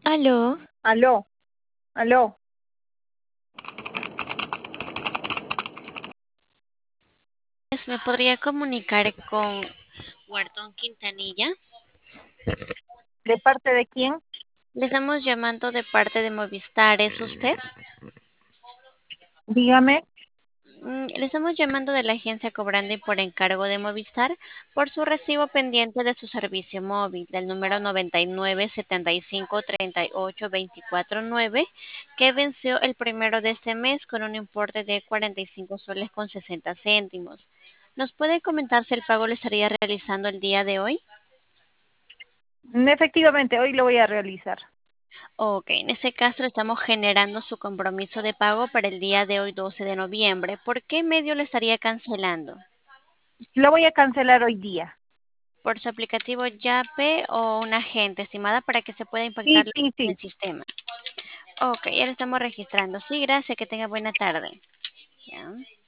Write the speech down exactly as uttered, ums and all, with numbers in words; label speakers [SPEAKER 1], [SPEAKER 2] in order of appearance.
[SPEAKER 1] Aló,
[SPEAKER 2] Aló, aló.
[SPEAKER 1] pues, ¿me podría comunicar con Wharton Quintanilla?
[SPEAKER 2] ¿De parte de quién?
[SPEAKER 1] Le estamos llamando de parte de Movistar, ¿es usted?
[SPEAKER 2] Dígame.
[SPEAKER 1] Mm, Le estamos llamando de la agencia cobrando y por encargo de Movistar por su recibo pendiente de su servicio móvil del número noventa y nueve setenta y cinco treinta y ocho veinticuatro nueve que venció el primero de este mes con un importe de cuarenta y cinco soles con sesenta céntimos. ¿Nos puede comentar si el pago lo estaría realizando el día de hoy?
[SPEAKER 2] Mm, Efectivamente, hoy lo voy a realizar.
[SPEAKER 1] Ok, en ese caso le estamos generando su compromiso de pago para el día de hoy, doce de noviembre. ¿Por qué medio lo estaría cancelando?
[SPEAKER 2] Lo voy a cancelar hoy día.
[SPEAKER 1] ¿Por su aplicativo Yape o un agente, estimada, para que se pueda impactar
[SPEAKER 2] Sí, sí,
[SPEAKER 1] en el
[SPEAKER 2] sí.
[SPEAKER 1] sistema? Ok, ya lo estamos registrando. Sí, gracias, que tenga buena tarde. Ya.